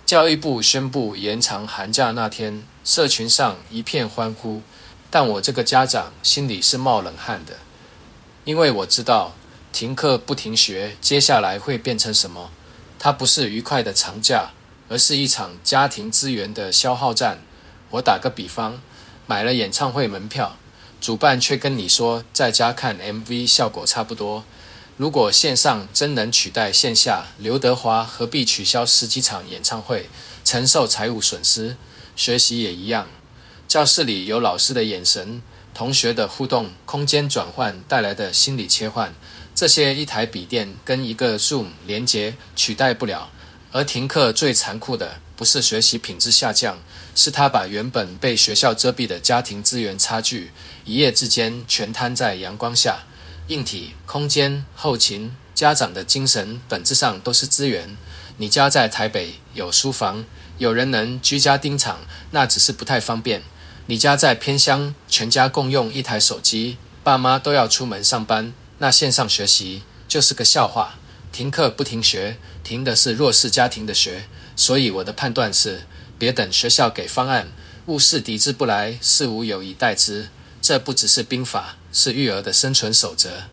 教育部宣布延长寒假那天，社群上一片欢呼，但我这个家长心里是冒冷汗的，因为我知道停课不停学，接下来会变成什么？它不是愉快的长假，而是一场家庭资源的消耗战。我打个比方，买了演唱会门票，主办却跟你说在家看 MV 效果差不多。如果线上真能取代线下，刘德华何必取消10几场演唱会，承受财务损失？学习也一样，教室里有老师的眼神，同学的互动，空间转换带来的心理切换，这些一台笔电跟一个 Zoom 连结取代不了。而停课最残酷的，不是学习品质下降，是他把原本被学校遮蔽的家庭资源差距，一夜之间全摊在阳光下。硬体、空间、后勤，家长的精神本质上都是资源。你家在台北有书房，有人能居家盯场，那只是不太方便。你家在偏乡，全家共用一台手机，爸妈都要出门上班，那线上学习就是个笑话。停课不停学，停的是弱势家庭的学。所以我的判断是，别等学校给方案，物事抵制不来，事无有以待之。这不只是兵法，是育儿的生存守则。